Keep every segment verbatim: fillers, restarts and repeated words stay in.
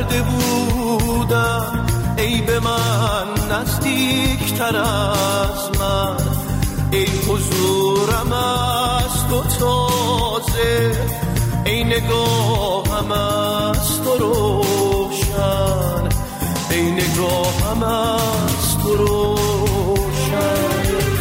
کرده بودم ای به من نزدیک تر از من، ای حضورم از تو تازه، ای نگاهم از تو روشن، ای نگاهم از تو روشن.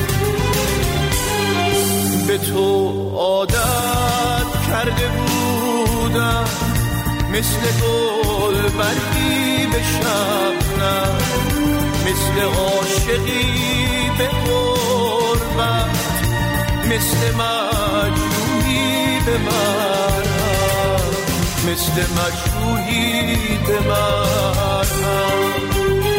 به تو عادت کرده بودم مثل گل برگی به شبنم، مثل عاشقی به غربت، مثل مجروحی به مرهم، مثل مجروحی به مرهم.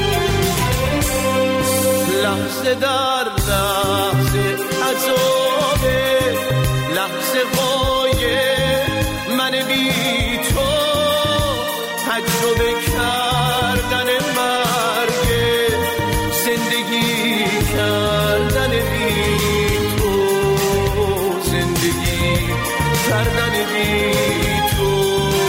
لحظه در لحظه عذابه، لحظه های من بی تو، تجربه کردن مرگ، زندگی کردن بی تو، زندگی کردن بی تو.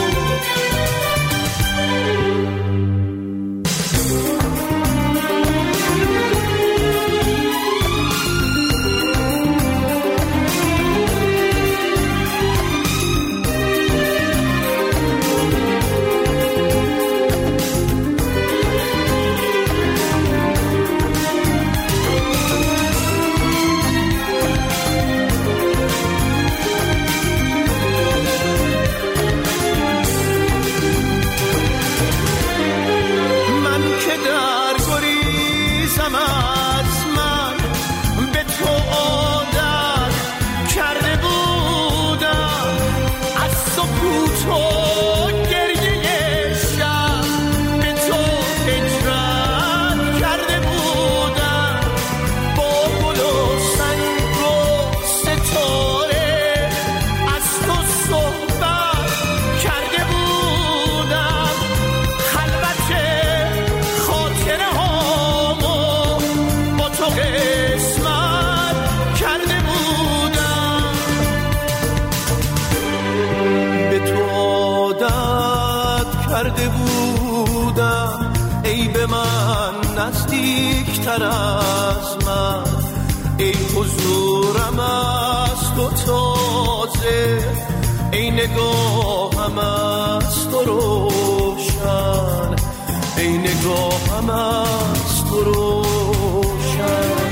کرده بودم ای به من نزدیک تر از من، ای حضورم از تو تازه، ای نگاهم از تو روشن، ای نگاهم از تو روشن.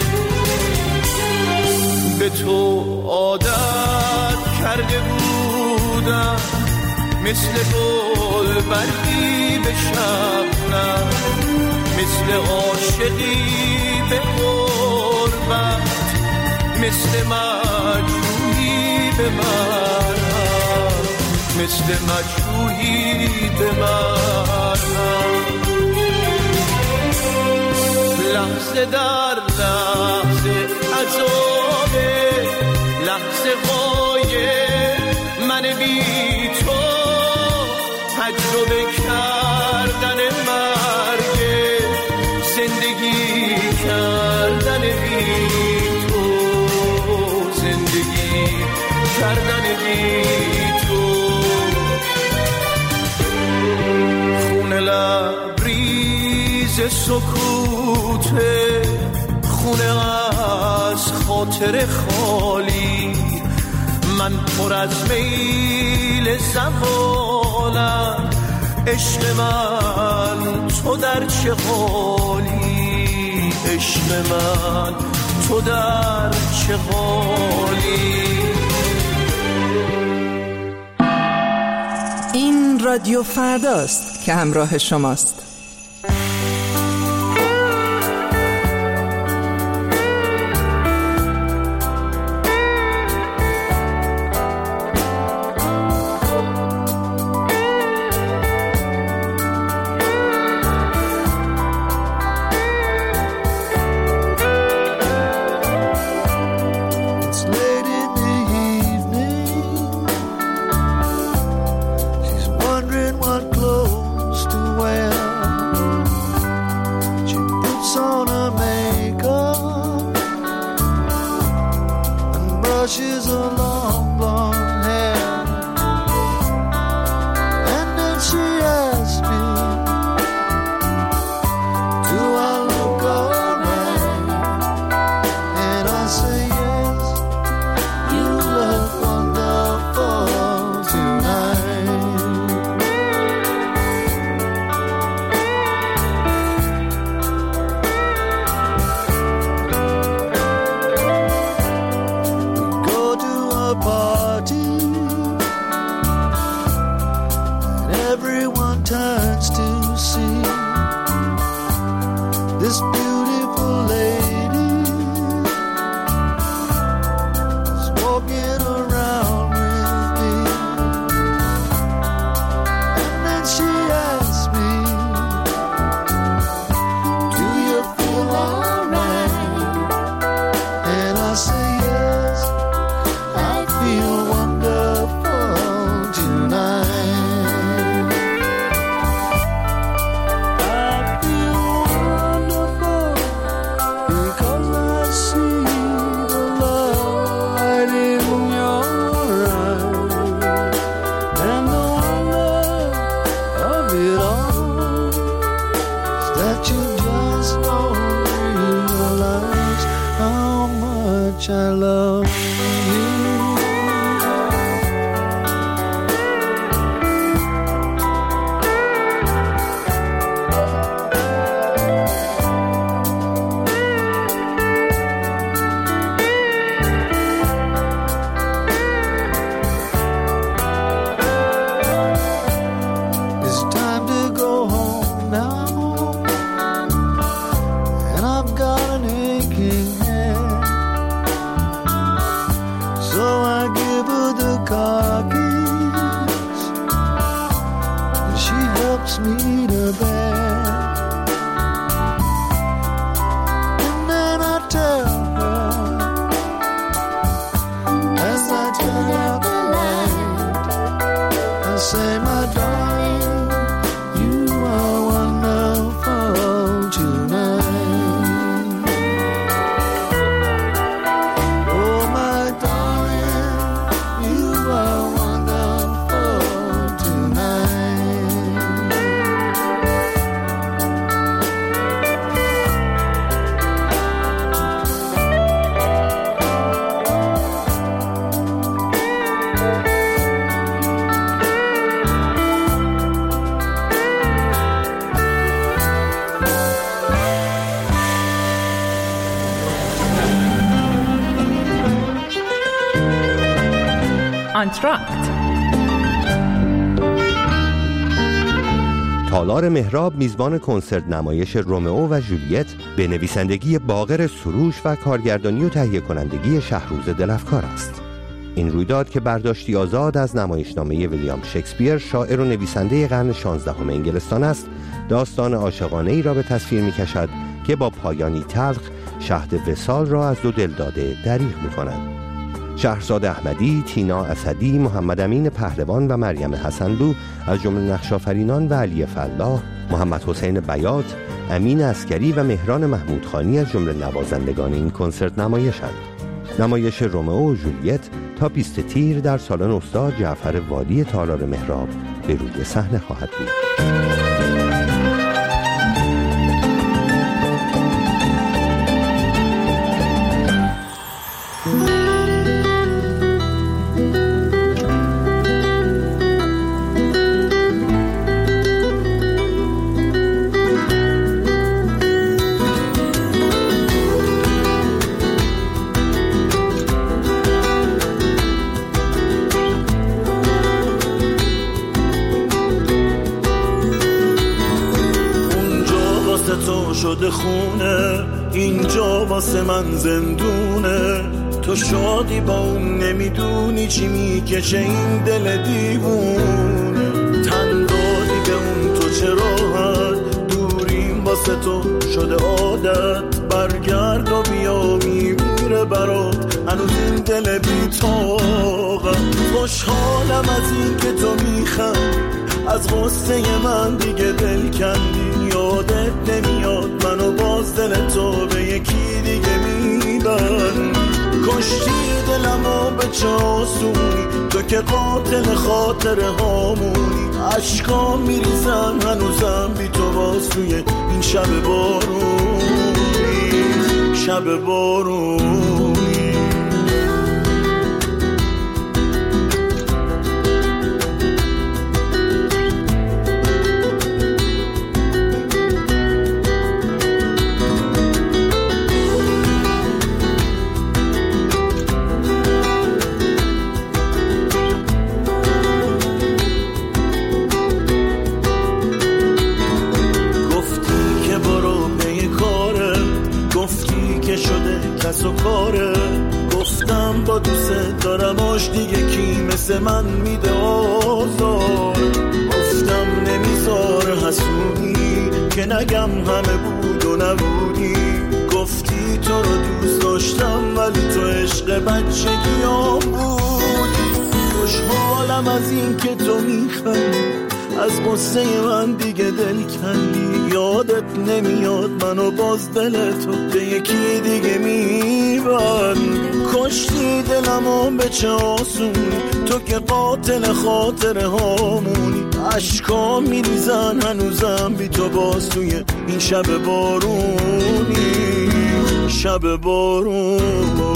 به تو عادت کرده بودم مثل گل برگی به شبنم، مثل عاشقی به غربت، مثل مجروحی به مرهم، مثل مجروحی به مرهم. لحظه در لحظه عذابه، لحظه های من بی تو، تجربه کردن مرگ، زندگی کردن بی تو، زندگی کردن بی تو. خون لبریز سکوته، خونه از خاطر خالی، من پر از میل زوالم، عشق من تو در چه حالی، عشق من تو در چه حالی. این رادیو فرداست که همراه شماست. What clothes to wear? say, my darling, you are wonderful tonight. Oh, my darling, you are wonderful tonight. آنتراکت. تالار مهراب میزبان کنسرت نمایش رومئو و جولیت به نویسندگی باقر سروش و کارگردانی و تهیه کنندگی شهروز دلفکار است. این رویداد که برداشتی آزاد از نمایشنامه ویلیام شکسپیر شاعر و نویسنده قرن شانزدهم انگلستان است، داستان عاشقانه ای را به تصویر می کشد که با پایانی تلخ شهد وصال را از دو دلداده دریغ می کند. شهرزاد احمدی، تینا اسدی، محمد امین پهلوان و مریم حسنلو از جمله نقش‌آفرینان و علی فلاح، محمد حسین بیات، امین عسکری و مهران محمودخانی از جمله نوازندگان این کنسرت نمایشند. نمایش رومئو و جولیت تا بیست تیر در سالن استاد جعفر والی تالار مهراب به روی صحنه خواهد بود. شده خونه، اینجا واسه من زندونه. تو شادی با اون نمیدونی چی میکشه این دل دیوونه. تن دادی به اون تو چه راحت، دوریم واسه تو شده عادت. برگرد و بیا میمیره برات هنوز این دل بی طاقت. خوشحالم از این که تو میخندی، از غصه من دیگه دل کندی. یادت نمیاد منو باز دل تو به یکی دیگه میبند. کشتی دلمو به چه آسونی، تو که قاتل خاطره هامونی. عشقا میریزم هنوزم بی تو باز توی این شب بارونی، شب بارونی. کس و کاره، گفتم با دوست دارم آش دیگه کی مثل من میده آزار. گفتم نمیذار حسودی که نگم همه بود و نبودی. گفتی تو رو دوست داشتم ولی تو عشق بچگیام بودی. خوشحالم از این که تو میخندی، از قصه من دیگه دل کندی. یادت نمیاد منو باز دل تو به یکی دیگه میبند. کشتی دلمو به چه آسونی، تو که قاتل خاطره هامونی. عشقا میریزن هنوزم بی تو باز توی این شب بارونی، شب بارونی.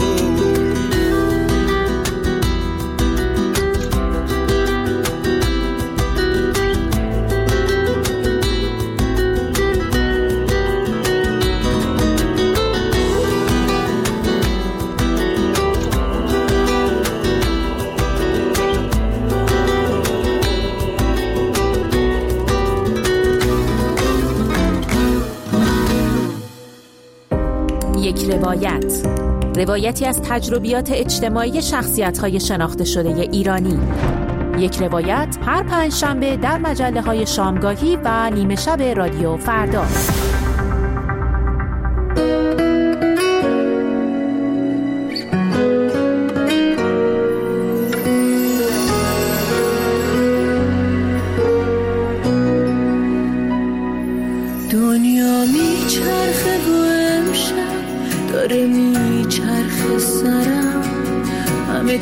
یک روایت، روایتی از تجربیات اجتماعی شخصیت‌های شناخته شده ایرانی. یک روایت هر پنج شنبه در مجله‌های شامگاهی و نیمه شب رادیو فردا.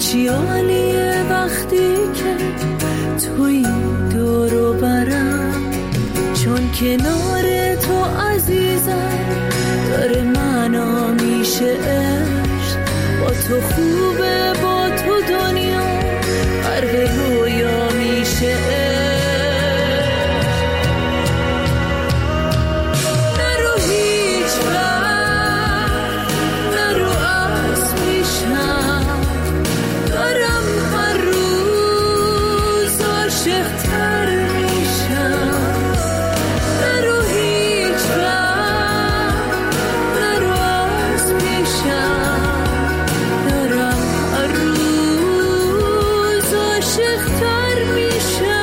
چی عالیه وقتی که توی دورو برم، چون کنار تو عزیزم داره منو میشه عشق. با تو خوبه، با تو دنیا غرق رویا میشه عشق. نرو هیچ وقت، نرو از پیشم، دارم هر روز عاشق‌تر میشم. نرو هیچ وقت، نرو از پیشم، دارم هر روز عاشق‌تر میشم.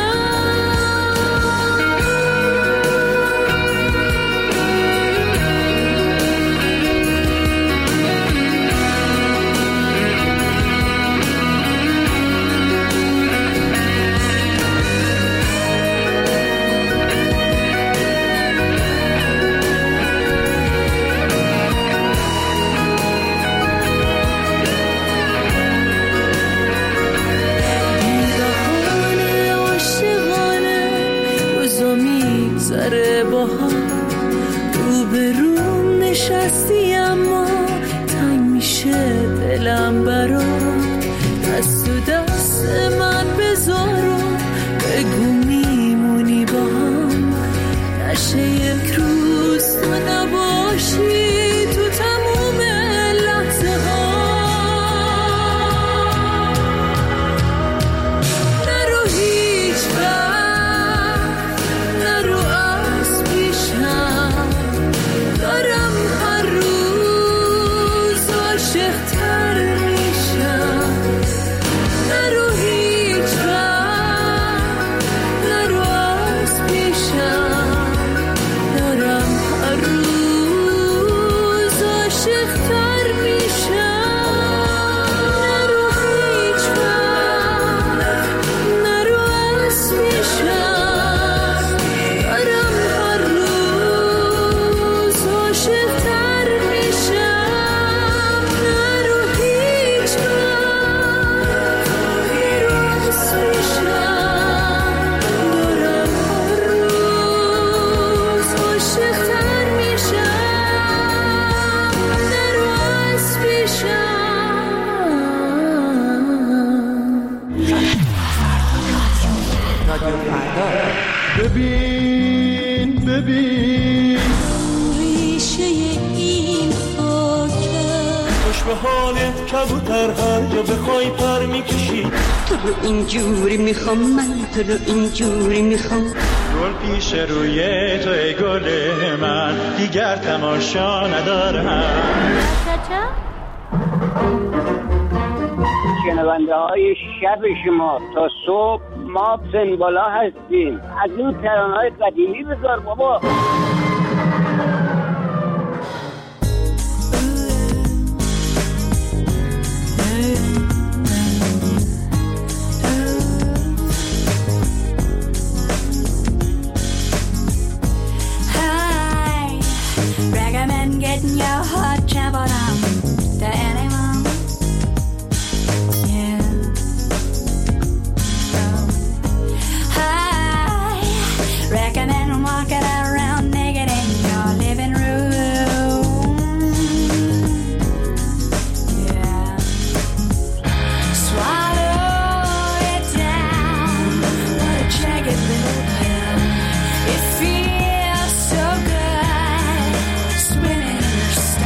سر با هم رو به روم نشستی، اما تنگ میشه دلم برات. دست و دست من بذار و بگو میمونی با هم. نشه یک روز تو نباشی تو تموم لحظه ها. نرو هیچ وقت، نرو از پیشم، دارم هر روز عاشق‌تر میشم. نرو هیچ وقت، نرو از پیشم، دارم هر روز عاشق‌تر میشم. نرو هیچ وقت، نرو از پیشم، دارم هر روز عاشق‌تر میشم. نرو هیچ وقت، نرو از پیشم، دارم هر روز عاشق‌تر میشم. نرو از پیشم. رادیو فردا. ببین ببین ریشه این خاکه، خوش به حالت کبوتر، هر جا بخوای پر میکشی. تو رو اینجوری میخوام، من تو رو اینجوری میخوام. گل پیش روی تو ای گل من، دیگر تماشا ندارم. شنونده های شب شما تا صبح ما سنبالا هستیم. از این ترانه‌های قدیمی بذار بابا. Hi, recommend getting your hot trouble on to anyone. Yeah. Oh. Hi, recommend walking around naked in your living room. Yeah. Swallow it down, what a jagged little pill. It feels so good, swimming in your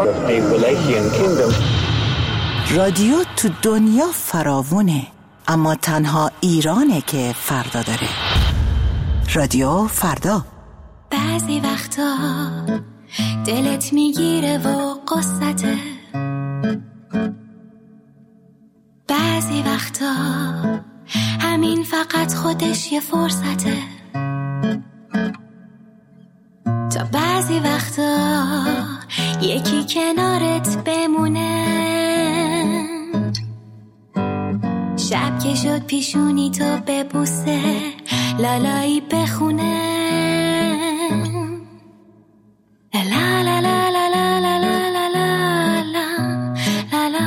رادیو تو دنیا فراوونه، اما تنها ایرانه که فردا داره. رادیو فردا. بعضی وقتا دلت میگیره و قصته، بعضی وقتا همین فقط خودش یه فرصته، تا بعضی وقتا یکی کنارت بمونه، شب که شد پیشونی تو ببوسه، لالایی بخونه، لا لا لا لا لا لا لا لا لا لا لا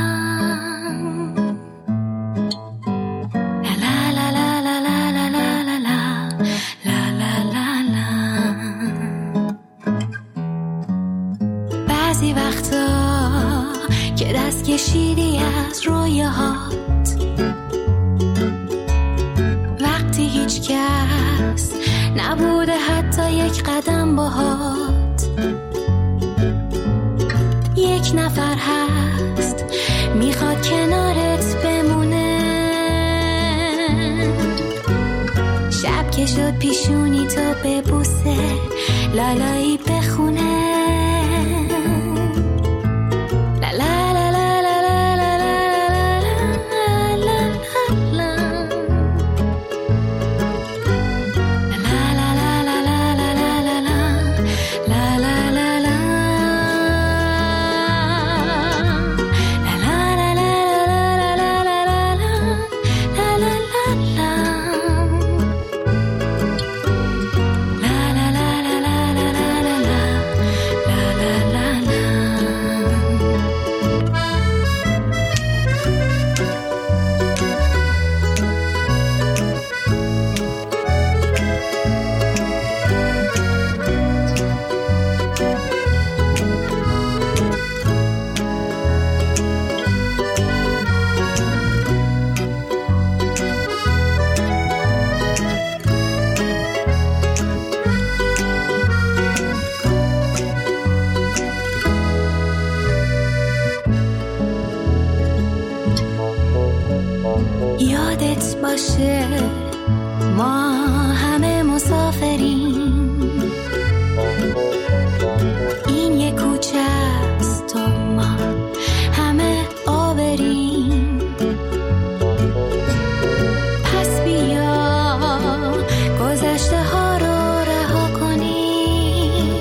بعضی وقتا که دست کشیدی از رویاهات، وقتی هیچ کس نبوده حتی یک قدم باهات، یک نفر هست میخواد کنارت بمونه، شب که شد پیشونی تو ببوسه، لالایی بخونه، یادت باشه ما همه مسافریم، این یه کوچه است و ما همه آوریم، پس بیا گذشته ها رو رها کنیم،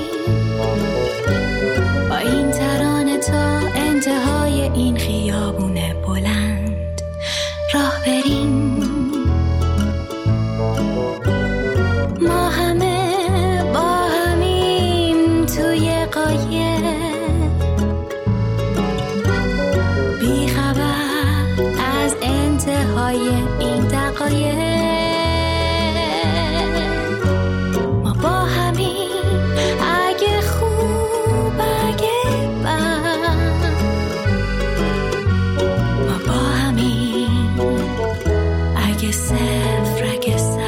با این ترانه تا انتهای این خیابون بلند راه بریم، ما همه با همیم توی قایق، بی خبر از انتهای این دقایق، ما با همیم اگه خوب اگه بد، ما با همیم اگه صفر اگه صد.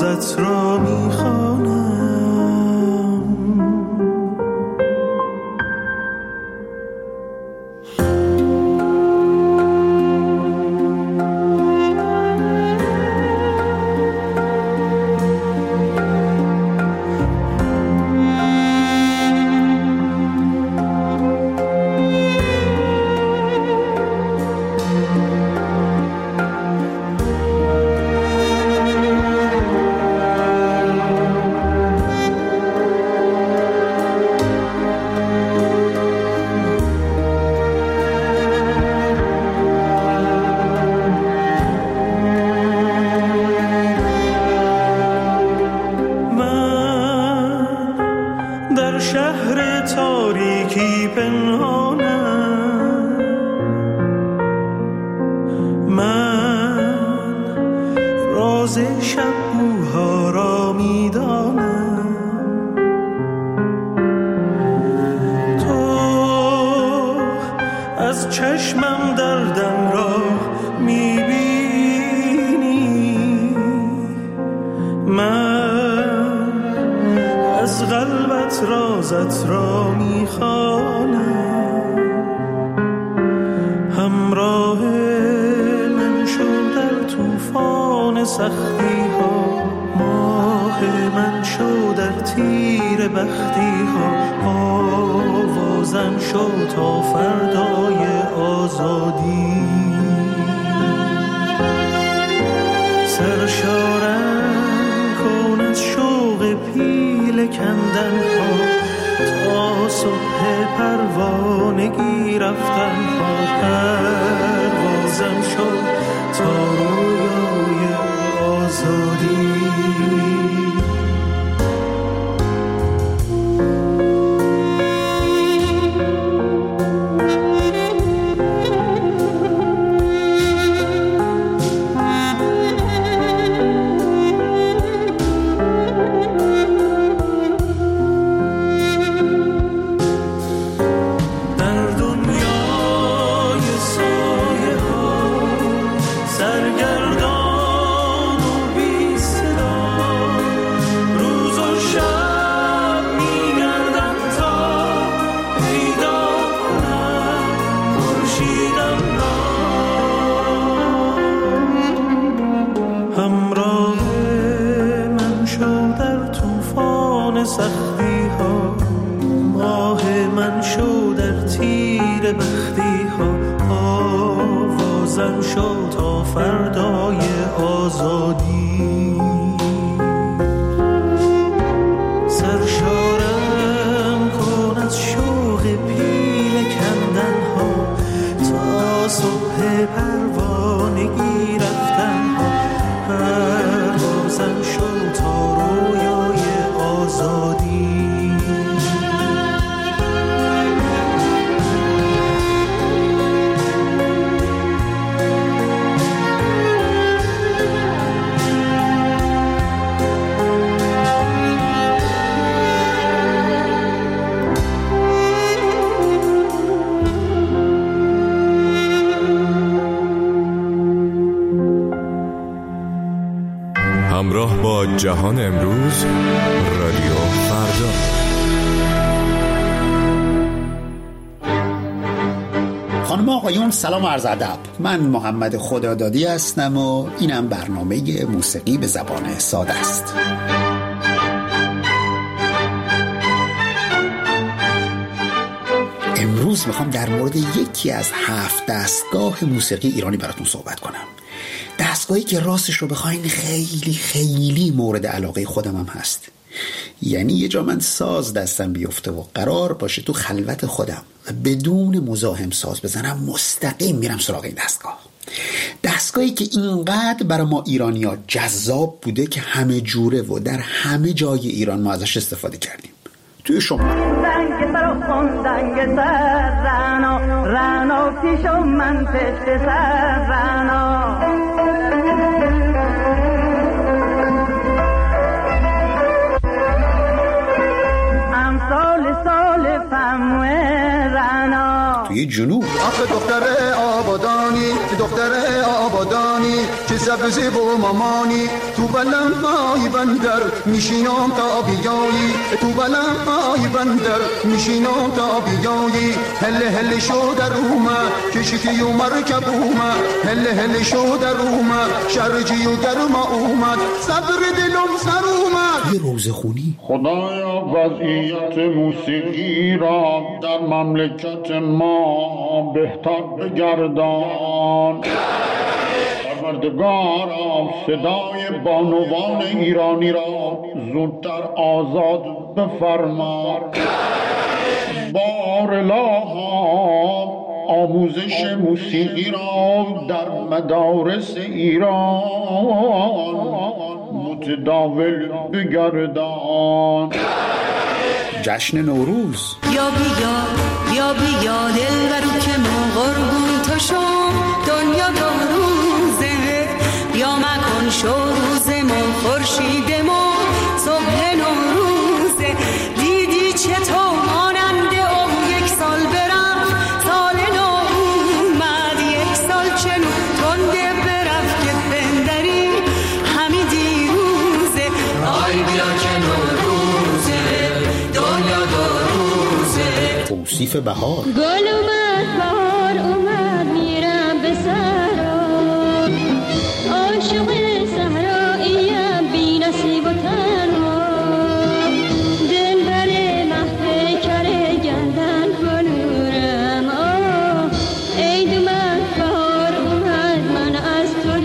رازت را میخوانم. رازت را میخوانم. همراه من شو در طوفان سختی ها، ماه من شو در تیر بختی ها، آوازم شو تا فردای آزادی. سرشارم کن از شوق پیل کندن ها، تا صبح پروانگی رفتن ها. پروازم شد تا رویای آزادی. سختی ها، ماه من شو در تیر بختی ها، آوازم شو تا فردای آزادی. سرشارم کن از شوق پیل کندن ها، تا صبح پروانگی رفتن ها. پروازم شو تا رویای آزادی. همراه با جهان امروز، رادیو فردا. خانم آقایون سلام و عرض ادب. من محمد خدادادی هستم و اینم برنامه موسیقی به زبان ساده است. امروز میخوام در مورد یکی از هفت دستگاه موسیقی ایرانی براتون صحبت کنم. دستگاهی که راستش رو بخواین خیلی خیلی مورد علاقه خودم هم هست. یعنی یه جا من ساز دستم بیفته و قرار باشه تو خلوت خودم و بدون مزاحم ساز بزنم، مستقیم میرم سراغ این دستگاه. دستگاهی که اینقدر برای ما ایرانی‌ها جذاب بوده که همه جوره و در همه جای ایران ما ازش استفاده کردیم. توی شما دنگ سر و خون دنگ سر رنا رنا پیشو من پشت سر رنا ام سال سال فموه رنا. توی جنوب آخه دختر آبادانی دختر آبادانی که سبزی و مامانی تو بلمای بندر میشینم تا بیایی تو بلمای بندر میشینم تا بیایی هل هل شو در اومد کشتی و مرکب اومد هل هل شو در اومد شرجی و گرم اومد صبر دلم سر اومد. یه روزه خونی. خدایا وضعیت موسیقی را در مملکت ما بهتر بگردان. پروردگارا صدای بانوان ایرانی را زودتر آزاد بفرما. بار الها آموزش موسیقی را در مدارس ایران متداول بگردان. جشن نوروز. یا بیا یا بیا دلبرو که ما قربون تو شم دنیا دو روزه یا مکن شو روزمون خورشید ما صبح نوروزه دیدی چطور ماننده او یک سال برفت سال نو اومد یک سال چنو تنده برفت که بندری همی دیروزه آی بیا که نوروزه دنیا دو روزه. توصیف بهار. گل اومد بهار اومد میرم به سرا عاشق صحراییم بی نصیب و تنها دل بر محفل کره گردن بلورم آه عید اومد بهار اومد من از تو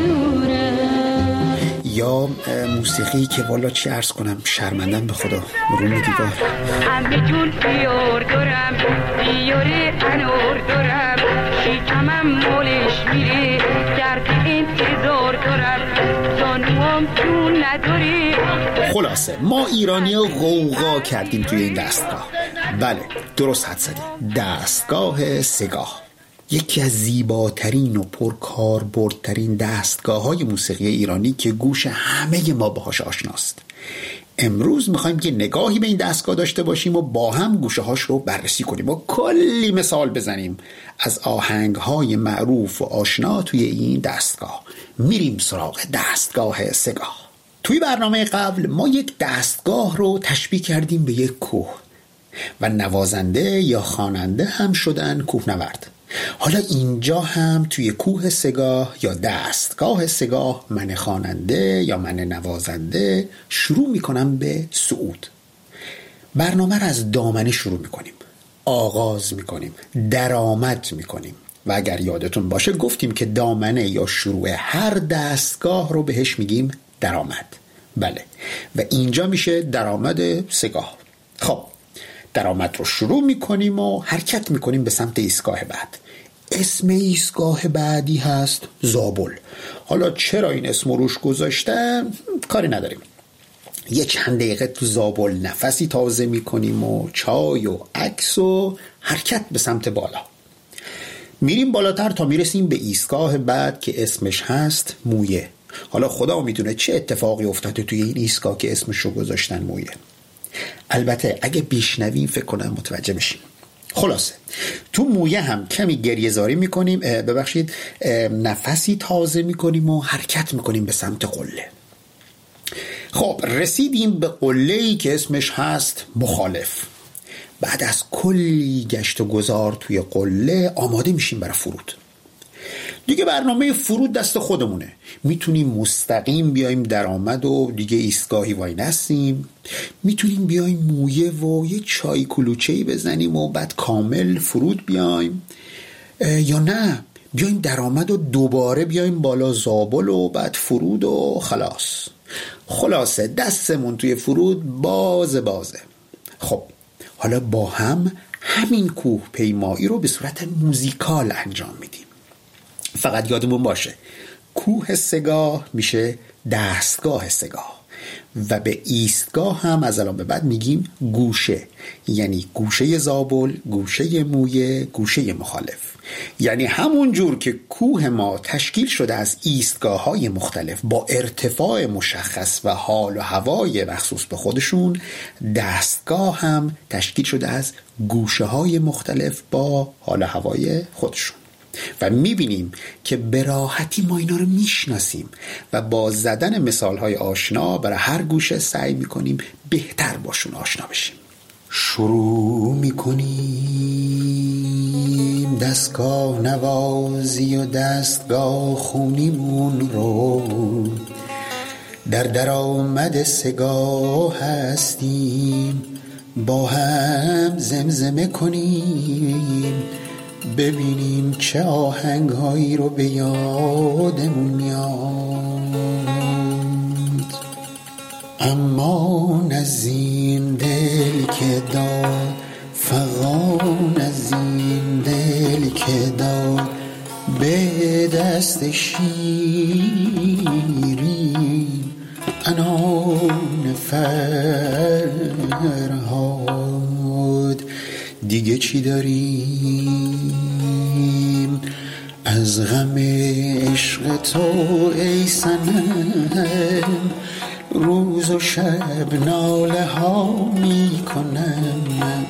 دورم. یا موسیقی که والا چی عرض کنم شرمندم به خدا روم دیوار. همه جون بیار دارم بیاره انار دارم شکمم مالش میره درد انتظار دارم زانوام جون نداری. خلاصه ما ایرانی ها غوغا کردیم توی این دستگاه. بله درست حد زدیم. دستگاه سگاه یکی از زیباترین و پرکاربردترین دستگاه های موسیقی ایرانی که گوش همه ما باهاش آشناست. امروز میخوایم که نگاهی به این دستگاه داشته باشیم و با هم گوشه هاش رو بررسی کنیم و کلی مثال بزنیم از آهنگ های معروف و آشنا توی این دستگاه. میریم سراغ دستگاه سگاه. توی برنامه قبل ما یک دستگاه رو تشبیه کردیم به یک کوه و نوازنده یا خواننده هم شدن کوهنورد. حالا اینجا هم توی کوه سگاه یا دستگاه سگاه من خواننده یا من نوازنده شروع میکنم به صعود. برنامه رو از دامنه شروع میکنیم، آغاز میکنیم، درآمد میکنیم و اگر یادتون باشه گفتیم که دامنه یا شروع هر دستگاه رو بهش میگیم درآمد. بله و اینجا میشه درآمد سگاه. خب درآمد رو شروع میکنیم و حرکت میکنیم به سمت ایستگاه بعد. اسم ایستگاه بعدی هست زابل. حالا چرا این اسم روش گذاشتم کاری نداریم. یه چند دقیقه تو زابل نفسی تازه میکنیم و چای و عکس و حرکت به سمت بالا. میریم بالاتر تا میرسیم به ایستگاه بعد که اسمش هست مویه. حالا خدا میدونه چه اتفاقی افتاده توی این ایستگاه که اسمشو گذاشتن مویه. البته اگه بشنویم فکر کنم متوجه بشیم. خلاصه تو مویه هم کمی گریه زاری میکنیم ببخشید نفسی تازه میکنیم و حرکت میکنیم به سمت قله. خب رسیدیم به قله‌ای که اسمش هست مخالف. بعد از کلی گشت و گذار توی قله آماده میشیم برای فرود. دیگه برنامه فرود دست خودمونه. میتونیم مستقیم بیایم درآمد و دیگه ایستگاهی وای نستیم، میتونیم بیایم مویه و یه چای کلوچه‌ای بزنیم و بعد کامل فرود بیایم، یا نه بیایم درآمد و دوباره بیایم بالا زابل و بعد فرود و خلاص. خلاصه دستمون توی فرود باز بازه. خب حالا با هم همین کوه پیمایی رو به صورت موزیکال انجام میدیم. فقط یادمون باشه کوه سگاه میشه دستگاه سگاه و به ایستگاه هم از الان به بعد میگیم گوشه، یعنی گوشه زابل، گوشه مویه، گوشه مخالف. یعنی همون جور که کوه ما تشکیل شده از ایستگاه های مختلف با ارتفاع مشخص و حال و هوای مخصوص به خودشون، دستگاه هم تشکیل شده از گوشه های مختلف با حال و هوای خودشون. و میبینیم که به راحتی ما اینا رو میشناسیم و با زدن مثالهای آشنا برای هر گوشه سعی میکنیم بهتر باشون آشنا بشیم. شروع میکنیم دستگاه نوازی و دستگاه خونیمون رو، در درآمد سگاه هستیم، با هم زمزمه کنیم، ببینیم چه آهنگهایی رو به یادمون میاد. اما نزین دل که داد، فغان از این دل که داد، به دست شیرین انان فرهاد. دیگه چی داریم از غم عشق تو ای صنم؟ روز و شب ناله ها می کنم،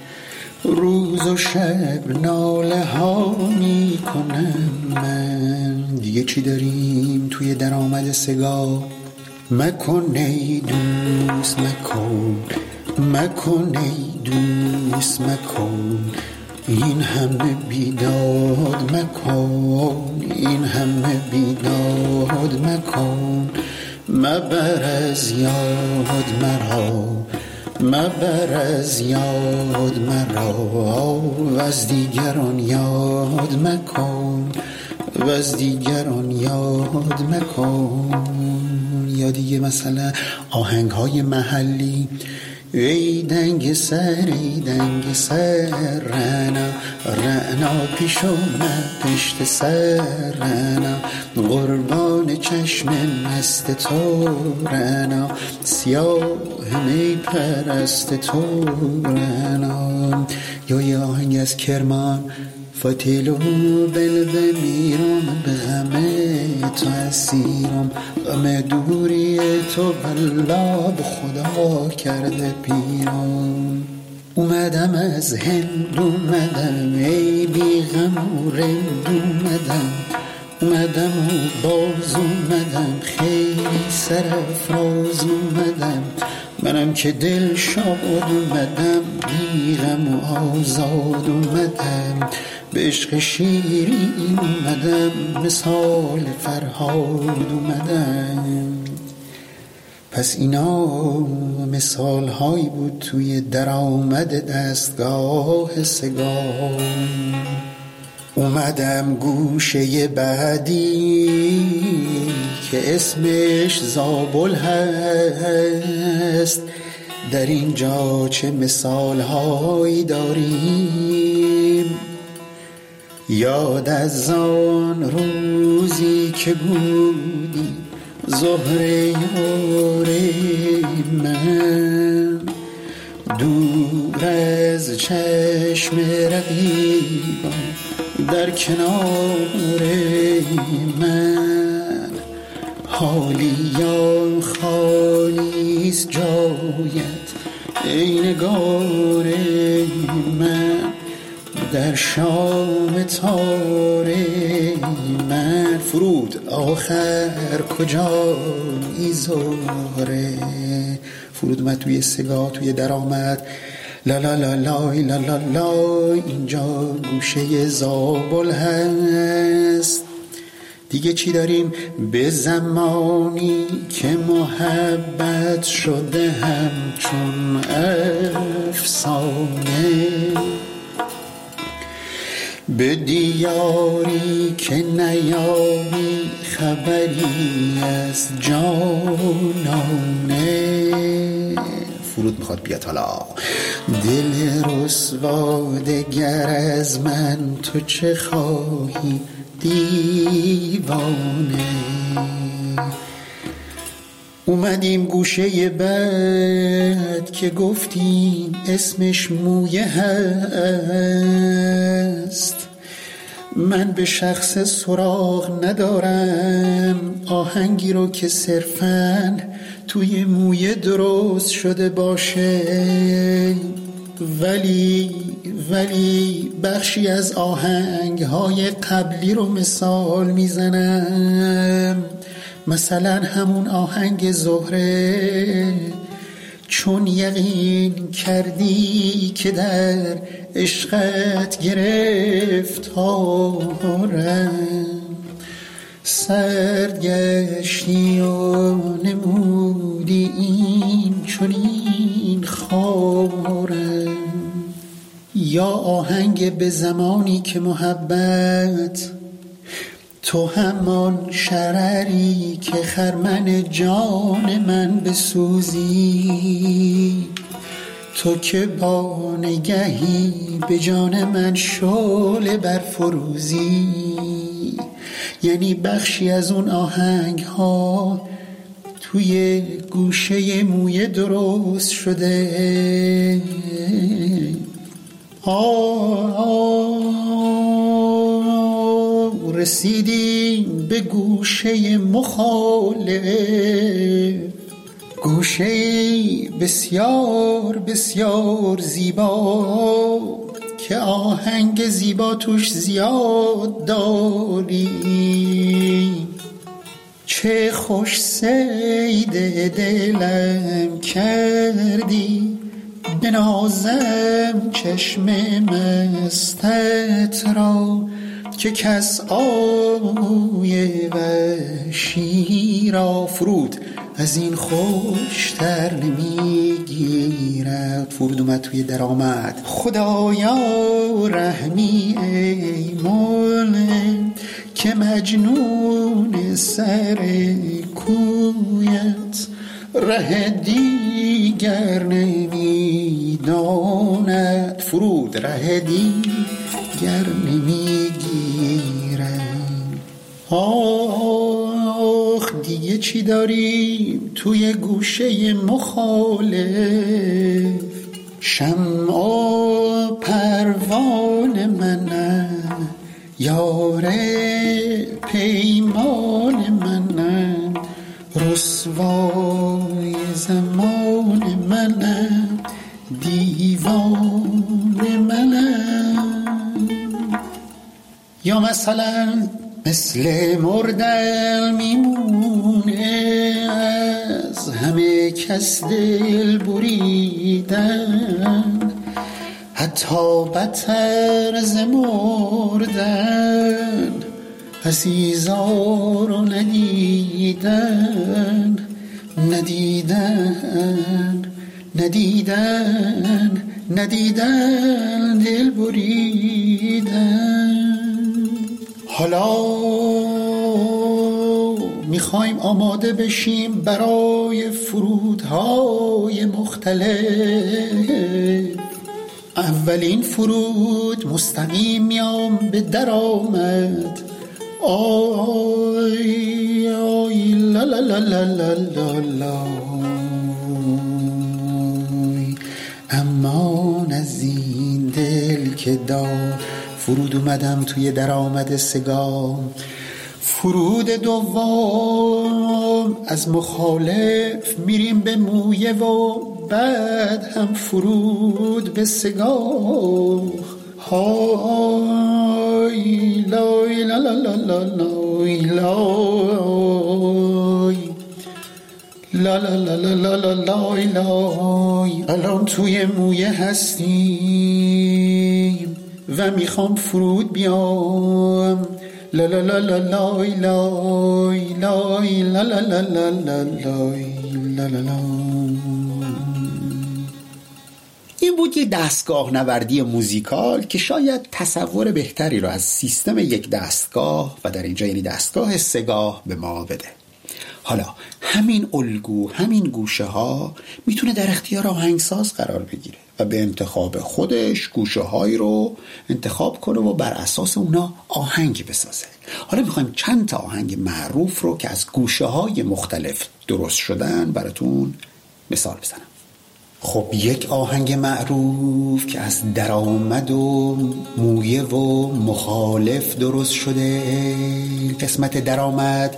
روز و شب ناله ها می کنم من. دیگه چی داریم توی درآمد سگاه؟ مکن ای دوست مکن، مکن ای دوست مکن، این همه بیداد مکن، این همه بیداد مکن. مبر از یاد مرا، مبر از یاد مرا، و از دیگران یاد مکن، و از دیگران یاد مکن. یا دیگه مثلا آهنگ های محلی، ای دنگ سر ای دنگ سر رنا، رنا پیش اومد پشت سر رنا، قربان چشم مست تو رنا، سیاه می پرست تو رنا. یا یه آهنگ از کرمان، فتیلو بل بمیرم به غم تو اسیرم، غم دوری تو بلا به خدا کرده پیرم. اومدم از هند اومدم ای بی غم و رند اومدم، اومدم و باز اومدم خیلی سرافراز اومدم، منم که دل شاد اومدم بی غم و آزاد اومدم، به عشق شیرین اومدم مثال فرهاد اومدم. پس اینا مثال هایی بود توی درآمد دستگاه سگاه. اومدم گوشه بعدی که اسمش زابل هست، در اینجا چه مثال هایی داریم. یاد از آن روزی که بودی زهره یار من، دور از چشم رقیبان در کنار من، حالی یا خالیست جایت ای نگار من، در شام تار من. فرود آخر کجا ایزاره؟ فرود من توی سگاه توی درآمد، لا لا لا لا لا لا لا، اینجا گوشه زابل هست. دیگه چی داریم؟ به زمانی که محبت شده همچون افسانه، به دیاری که نیابی خبری از جانانه. فرود میخواد بیاد حالا. دل رسوا دگر از من تو چه خواهی دیوانه. اومدیم گوشه بعد که گفتیم اسمش مویه هست. من به شخص سراغ ندارم آهنگی رو که صرفاً توی مویه درست شده باشه. ولی ولی بخشی از آهنگ های قبلی رو مثال میزنم، مثلا همون آهنگ زهره. چون یقین کردی که در عشقت گرفتارم، سرگشتی و نمودی این چنین خارم. یا آهنگ به زمانی که محبت تو همان شرری که خرمن جان من بسوزی، تو که با نگهی به جان من شعله برفروزی. یعنی بخشی از اون آهنگ ها توی گوشه موی درست شده. آه آه رسیدیم به گوشه مخالف، گوشه بسیار بسیار زیبا که آهنگ زیبا توش زیاد داری. چه خوش صید دلم کردی، بنازم چشم مستت را که کس آوی وحشی را فرود از این خوشتر نمیگیرد. فرود اومد توی درآمد. خدایا رحمی ای مولا که مجنون سر کویت ره دیگر نمیداند. فرود ره دیگر نمیگیرد. آخ دیگه چی داریم توی گوشه مخالف؟ شمع پروان من، یار پیمان من، رسوای زمان من، دیوان من. یا مثلا مثل مردن میمونه از همه کس دل بریدن، حتی بدتر ز مردن عزیزا رو ندیدن، ندیدن ندیدن ندیدن دل بریدن. حالا میخوایم آماده بشیم برای فرودهای مختلف. اولین فرود مستقیم میام به درآمد. آی آی لا لا لا لا لا لا لا. امان از این دل که دار. فرود اومدم توی درآمد سگام. فرود دوم از مخالف میریم به مویه و بعد هم فرود به سگاه. های لای لا لا لا لا لای لا لا لا لا لا لا لای لای. الان توی مویه هستیم و میخوام فرود بیام. لا لا لا لا لای لای لای لا لا لا لا لا لای لا لا لا. این بود یه دستگاه نوردی موزیکال که شاید تصور بهتری رو از سیستم یک دستگاه و در اینجا یعنی دستگاه سه‌گاه به ما بده. حالا همین الگو، همین گوشه ها میتونه در اختیار آهنگساز قرار بگیره و به انتخاب خودش گوشه هایی رو انتخاب کنه و بر اساس اونا آهنگ بسازه. حالا میخوایم چند تا آهنگ معروف رو که از گوشه های مختلف درست شدن براتون مثال بزنم. خب یک آهنگ معروف که از درآمد و مویه و مخالف درست شده. قسمت درآمد: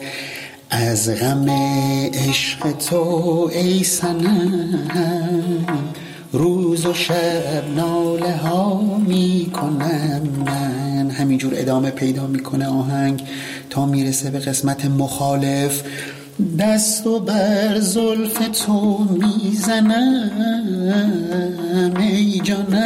از غم عشق تو ای صنم روز و شب ناله ها میکنم من. همینجور ادامه پیدا میکنه آهنگ تا میرسه به قسمت مخالف. دست و بر زلف تو میزنم ای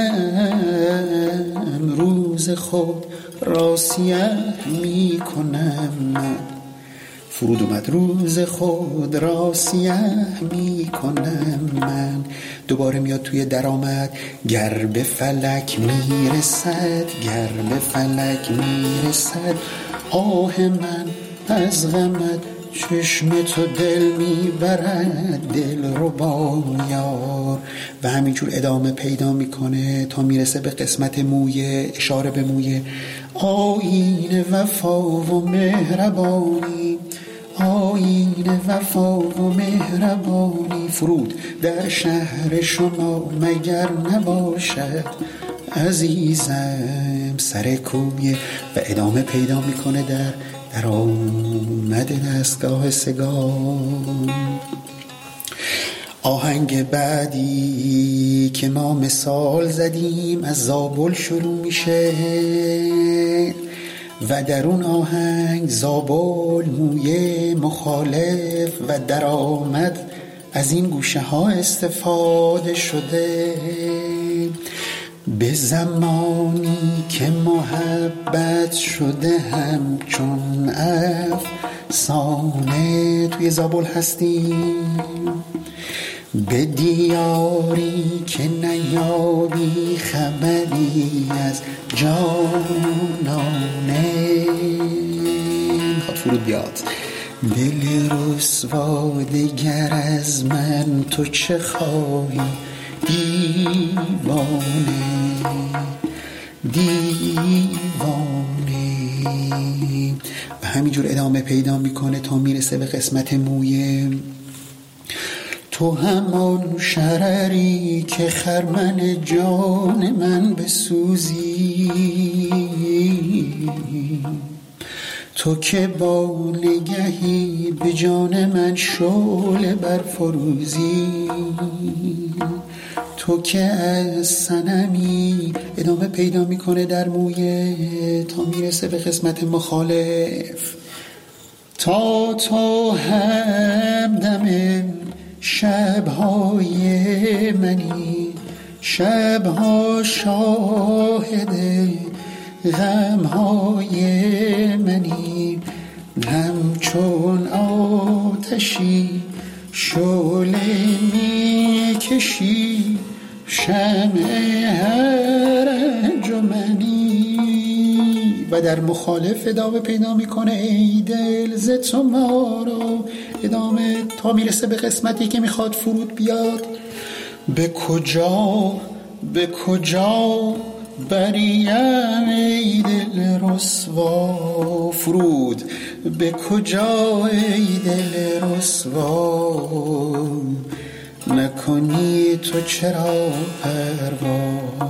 جانم، روز خود را سیه میکنم من. فرود اومد. روز خود را سیه میکنم من. دوباره میاد توی درآمد. گر به فلک میرسد، گر به فلک میرسد آه من از غمت، چشم تو دل میبرد دل رو با یار. و همینجور ادامه پیدا میکنه تا میرسه به قسمت مویه، اشاره به مویه. آیین وفا و مهربانی، آیین وفا و مهربانی. فرود. در شهر شما مگر نباشد عزیزم سر کویه. و ادامه پیدا میکنه در در آمد دستگاه سگان. آهنگ بعدی که ما مثال زدیم از زابل شروع میشه و در اون آهنگ زابل موی مخالف و درآمد از این گوشه ها استفاده شده. به زمانی که محبت شده همچون افسانه توی زابل هستیم، به دیاری که نیابی خبری از جانانه. میخواد فرود بیاد. دل رسوا دگر از من تو چه خواهی دیوانه دیوانه. و همینجور ادامه پیدا میکنه تا میرسه به قسمت مویه. تو همان شرری که خرمن جان من بسوزی، تو که با نگهی به جان من شعله برفروزی، تو که از صنمی. ادامه پیدا میکنه در مویه تا میرسه به قسمت مخالف. تا تو همدم شبهای منی، شبها شاهد غمهای منی، همچون آتشی شعله میکشی شمع هر انجمنی. و در مخالف ادامه پیدا میکنه ای دل ز تو ما رو. ادامه تا میرسه به قسمتی که میخواد فرود بیاد. به کجا به کجا بریم ای دل رسوا. فرود. به کجا ای دل رسوا، نکنی تو چرا پروا،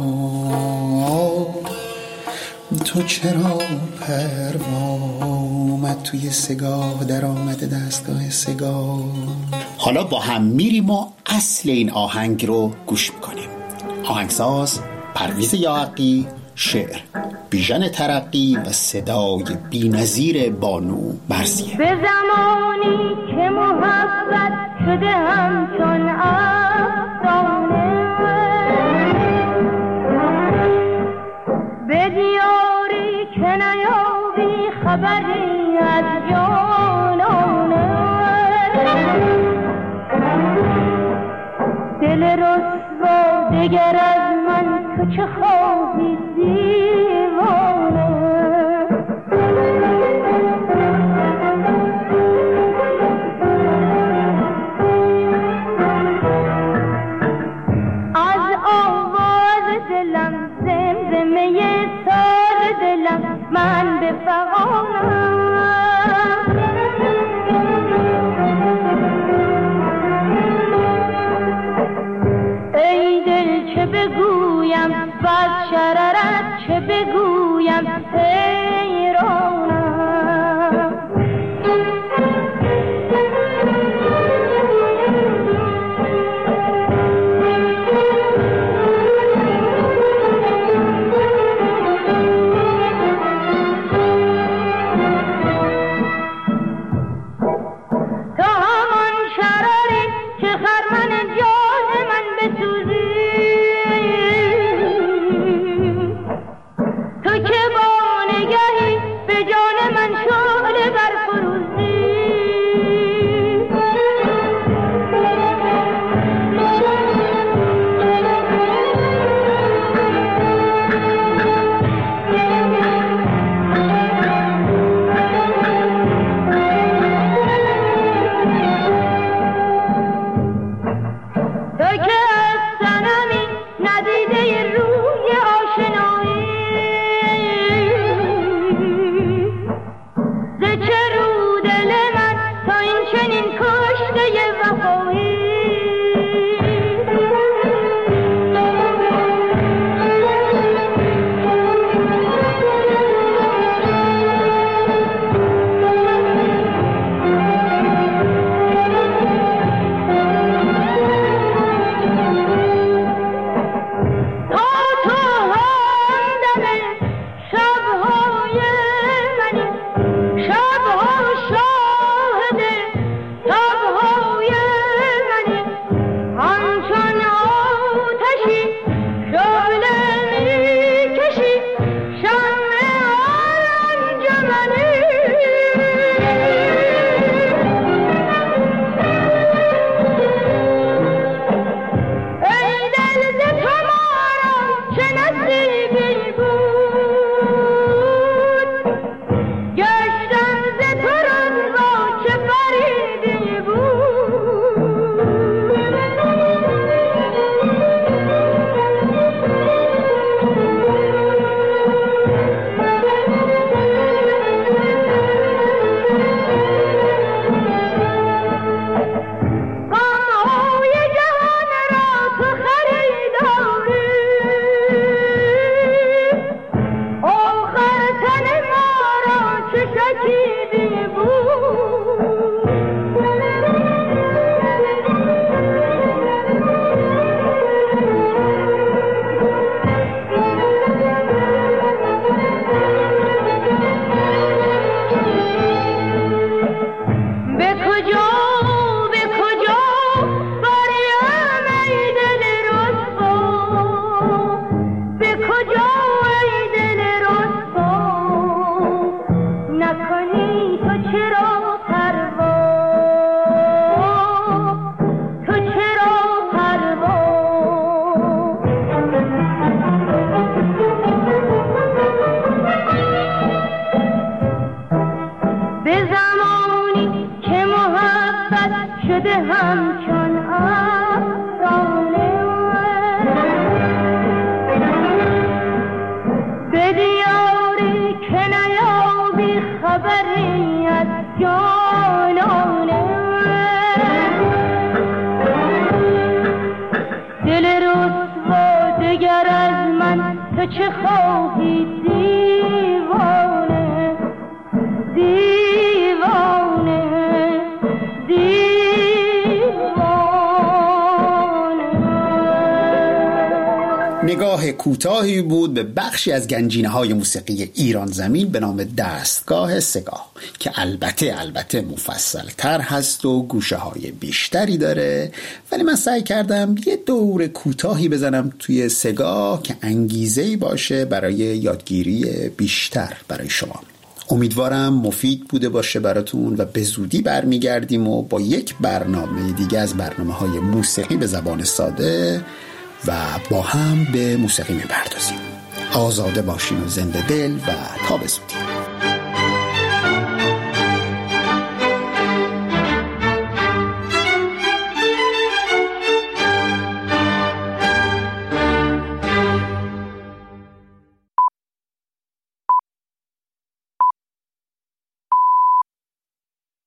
تو چرا پروا. اومد توی سگاه، در آمده دستگاه سگاه. حالا با هم میریم و اصل این آهنگ رو گوش میکنیم. آهنگساز پرویز یاحقی، شعر بیژن ترقی و صدای بی‌نظیر بانو مرثیه. به زمانی که محبت شده همچون افسانه، به دیاری که نیابی خبری از جانانه، دل رسوا دگر از من تو چه خواهی دیوانه. از آواز دلم زمزمه ساز دلم من بفغانم، ای دل چه بگویم بس شده همچون افسانه به دیاری که نیابی خبری از جانانه دل رسوا دگر از من تو چه خواهی دیوانه دیوانه نگاه کوتاهی بود به بخشی از گنجینه های موسیقی ایران زمین به نام دستگاه سگاه که البته البته مفصل تر هست و گوشه های بیشتری داره، ولی من سعی کردم یه دور کوتاهی بزنم توی سگاه که انگیزه‌ای باشه برای یادگیری بیشتر برای شما. امیدوارم مفید بوده باشه براتون و به زودی برمیگردیم و با یک برنامه دیگه از برنامه‌های موسیقی به زبان ساده و با هم به موسیقی میپردازیم. آزاده باشین و زنده دل و تا به زودی.